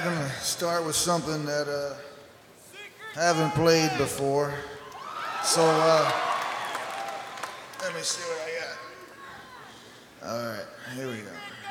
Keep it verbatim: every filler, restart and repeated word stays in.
I'm gonna start with something that uh, I haven't played before. So uh, let me see what I got. All right, here we go.